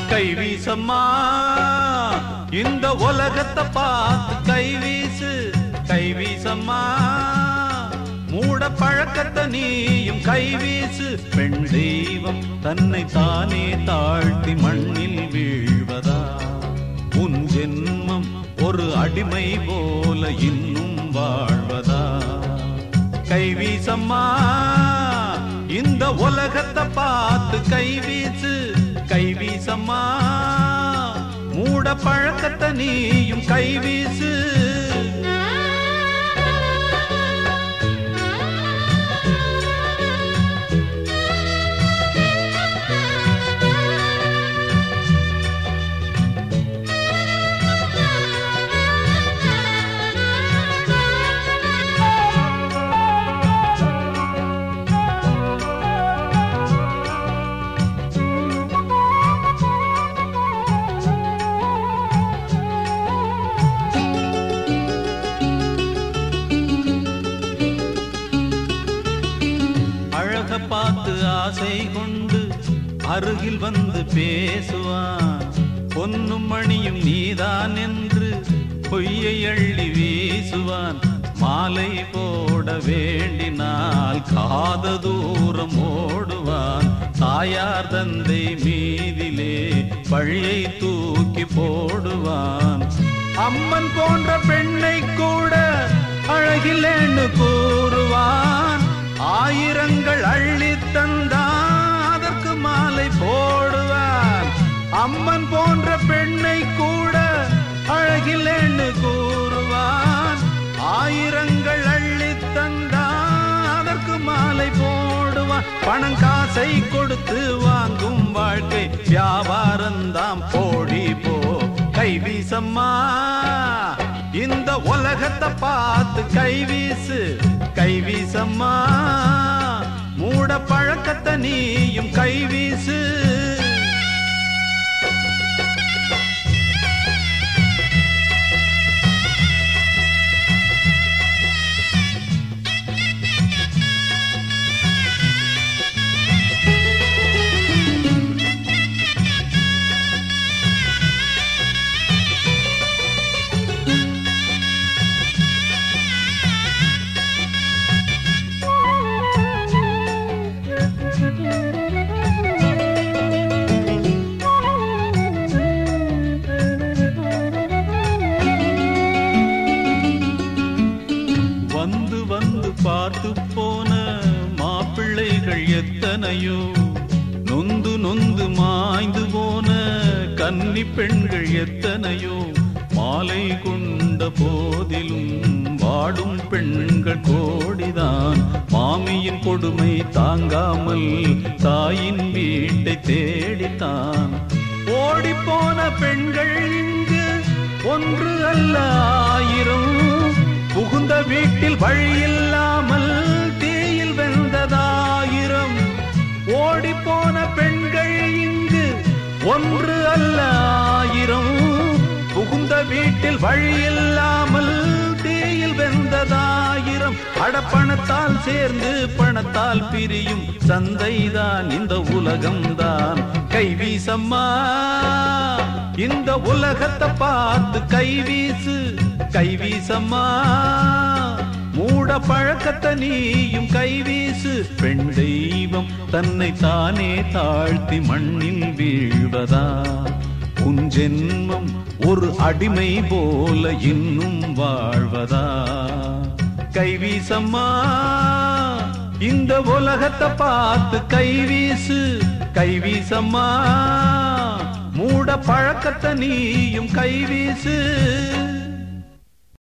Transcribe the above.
கைவீசம்மா இந்த உலகத்தை பார்த்து கைவீசு கைவீசம்மா மூட பழக்கத்தை நீயும் கைவீசு பெண் தெய்வம் தன்னை தானே தாழ்த்தி மண்ணில் வீழ்வதா உன் ஜென்மம் ஒரு அடிமை போல இன்னும் வாழ்வதா கைவீசம்மா இந்த உலகத்தை பார்த்து கைவீசு கைவீசம்மா மூட பழக்கத்தை நீயும் கைவீசு பார்த்து ஆசை கொண்டு அருகில் வந்து பேசுவான் பொன்னும் மணியும் நீதான் என்று பொய்யை அள்ளி வீசுவான் மாலை போட வேண்டினால் காத தூரம் ஓடுவான் தாயார் தந்தை மீதிலே பழியை தூக்கி போடுவான் அம்மன் போன்ற பெண்ணை கூட அழகில்லைன்னு கூறுவான் ஆயிரங்கள் அள்ளி தந்தான் அதற்கு மாலை போடுவான் அம்மன் போன்ற பெண்ணை கூட அழகில்லைன்னு கூறுவான் ஆயிரங்கள் அள்ளி தந்தான் அதற்கு மாலை போடுவான் பணம் காசை கொடுத்து வாங்கும் வாழ்க்கை வியாபாரந்தாம் போடி போ கைவீசம்மா இந்த உலகத்தை பார்த்து கைவீசு கைவீசம்மா மூட பழக்கத்தை நீயும் கைவீசு பார்த்து போன மாப்பிள்ளைகள் எத்தனையோ நொந்து நொந்து மாய்ந்து போன கன்னி பெண்கள் எத்தனையோ மாலை கொண்ட போதிலும் வாடும் பெண்கள் கோடிதான் மாமியின் கொடுமை தாங்காமல் தாயின் வீட்டை தேடித்தான் ஓடி போன பெண்கள் இங்கு ஒன்று அல்ல ஆயிரம் புகுந்த வீட்டில் வழியில்லாமல் தீயில் வெந்ததாயிரம் ஓடி போன பெண்கள் இங்கு ஒன்று அல்ல ஆயிரம் புகுந்த வீட்டில் வழியில்லாமல் தீயில் வெந்ததாயிரம் அடப்பணத்தால் சேர்ந்து பணத்தால் பிரியும் சந்தைதான் இந்த உலகம்தான் கைவீசம்மா இந்த உலகத்தை பார்த்து கைவீசு கைவீசம்மா மூட பழக்கத்தை நீயும் கைவீசு பெண் தெய்வம் தன்னை தானே தாழ்த்தி மண்ணில் வீழ்வதா உன் ஜென்மம் ஒரு அடிமை போல இன்னும் வாழ்வதா கைவீசம்மா இந்த உலகத்தை பார்த்து கைவீசு கைவீசம்மா மூட பழக்கத்தை நீயும் கைவீசு